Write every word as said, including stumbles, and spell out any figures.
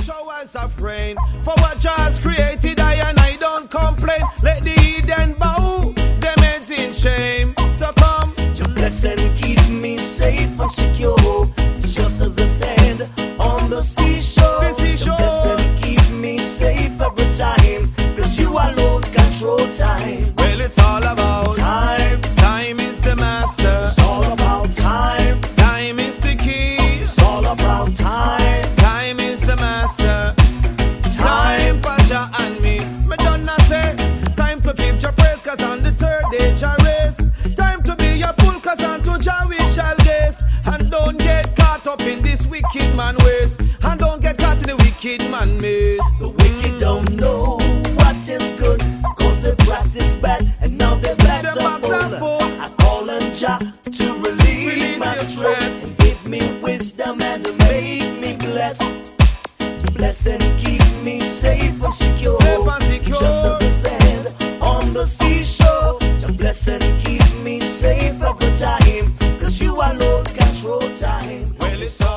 showers of rain. For what Jah has created, I and I don't complain. Let the heathen bow, them heads in shame. So come, Jah bless and keep me safe and secure, just as the sand on the seashore. The seashore. Jah bless and keep me safe every time, cause you alone control time. Well, it's all about Time, time is the master. it's all about time. Time is the key. It's all about time. Time is the master. Time for Jah and me. Madonna say, time to keep your praise, cause on the third day Jah race. Time to be your fool, cause unto Jah we shall gaze. And don't get caught up in this wicked man ways. And don't get caught in the wicked man maze. The wicked don't know what is good, cause they practice bad, and now their backs Their are backs are full. full. I call on Jah to relieve Release my your stress, stress. and give me wisdom and to make me blessed. Bless and keep me safe and secure, Safe and secure. just as the sand on the seashore. Jah bless and keep me safe every time, cause you alone control time. Well, it's all